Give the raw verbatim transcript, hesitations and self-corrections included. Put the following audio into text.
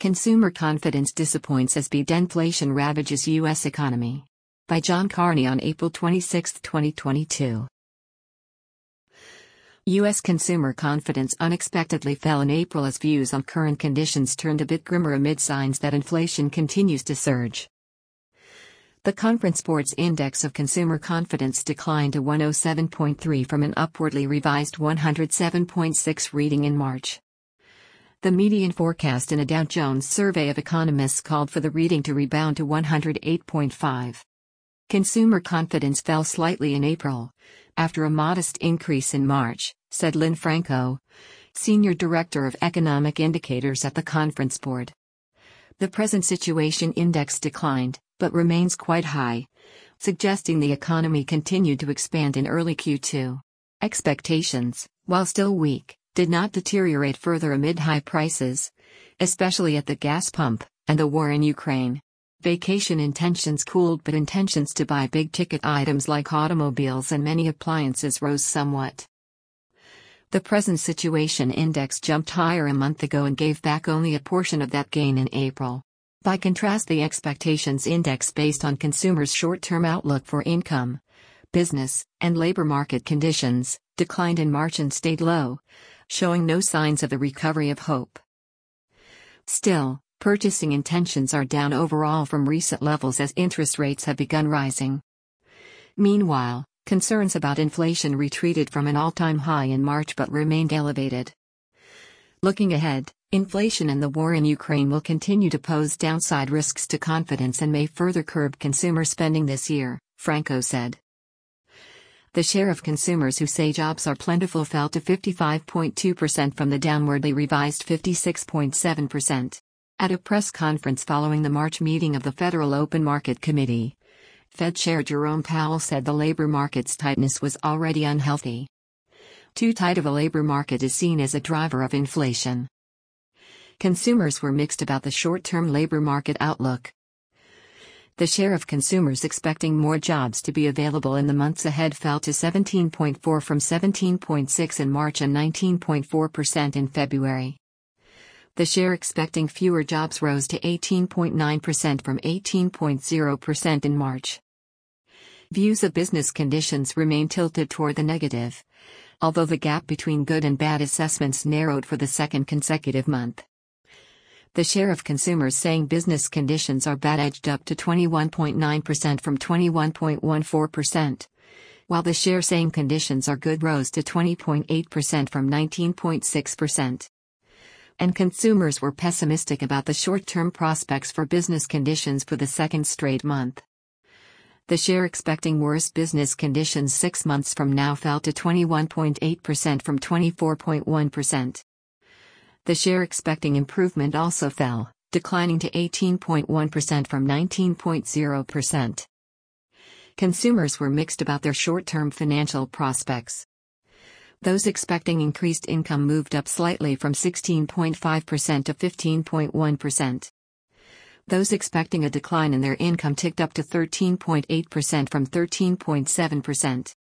Consumer confidence disappoints as deflation ravages U S economy. By John Carney on April twenty-sixth, twenty twenty-two. U S consumer confidence unexpectedly fell in April as views on current conditions turned a bit grimmer amid signs that inflation continues to surge. The Conference Board's Index of Consumer Confidence declined to one oh seven point three from an upwardly revised one oh seven point six reading in March. The median forecast in a Dow Jones survey of economists called for the reading to rebound to one oh eight point five. Consumer confidence fell slightly in April, after a modest increase in March, said Lynn Franco, Senior Director of Economic Indicators at the Conference Board. The present situation index declined, but remains quite high, suggesting the economy continued to expand in early Q two. Expectations, while still weak, did not deteriorate further amid high prices, especially at the gas pump, and the war in Ukraine. Vacation intentions cooled, but intentions to buy big-ticket items like automobiles and many appliances rose somewhat. The present situation index jumped higher a month ago and gave back only a portion of that gain in April. By contrast, the expectations index based on consumers' short-term outlook for income, business, and labor market conditions, declined in March and stayed low, showing no signs of the recovery of hope. Still, purchasing intentions are down overall from recent levels as interest rates have begun rising. Meanwhile, concerns about inflation retreated from an all-time high in March but remained elevated. Looking ahead, inflation and the war in Ukraine will continue to pose downside risks to confidence and may further curb consumer spending this year, Franco said. The share of consumers who say jobs are plentiful fell to fifty-five point two percent from the downwardly revised fifty-six point seven percent. At a press conference following the March meeting of the Federal Open Market Committee, Fed Chair Jerome Powell said the labor market's tightness was already unhealthy. Too tight of a labor market is seen as a driver of inflation. Consumers were mixed about the short-term labor market outlook. The share of consumers expecting more jobs to be available in the months ahead fell to seventeen point four from seventeen point six in March and nineteen point four percent in February. The share expecting fewer jobs rose to eighteen point nine percent from eighteen point zero percent in March. Views of business conditions remain tilted toward the negative, although the gap between good and bad assessments narrowed for the second consecutive month. The share of consumers saying business conditions are bad edged up to twenty-one point nine percent from twenty-one point one four percent, while the share saying conditions are good rose to twenty point eight percent from nineteen point six percent. And consumers were pessimistic about the short-term prospects for business conditions for the second straight month. The share expecting worse business conditions six months from now fell to twenty-one point eight percent from twenty-four point one percent. The share expecting improvement also fell, declining to eighteen point one percent from nineteen point zero percent. Consumers were mixed about their short-term financial prospects. Those expecting increased income moved up slightly from sixteen point five percent to fifteen point one percent. Those expecting a decline in their income ticked up to thirteen point eight percent from thirteen point seven percent.